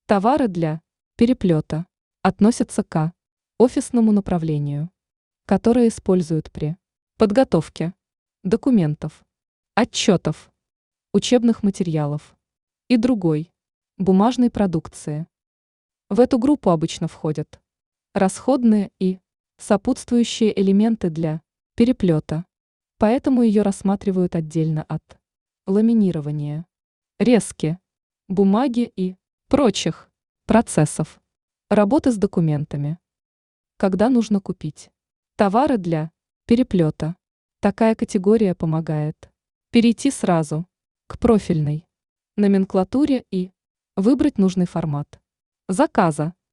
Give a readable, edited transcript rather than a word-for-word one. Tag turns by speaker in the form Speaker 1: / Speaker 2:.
Speaker 1: Товары для переплета относятся к офисному направлению, которое используют при подготовке документов, отчетов, учебных материалов и другой бумажной продукции. В эту группу обычно входят расходные и сопутствующие элементы для переплета, поэтому ее рассматривают отдельно от ламинирования, резки, бумаги и прочих процессов работы с документами. Когда нужно купить товары для переплета, такая категория помогает перейти сразу к профильной номенклатуре и выбрать нужный формат заказа.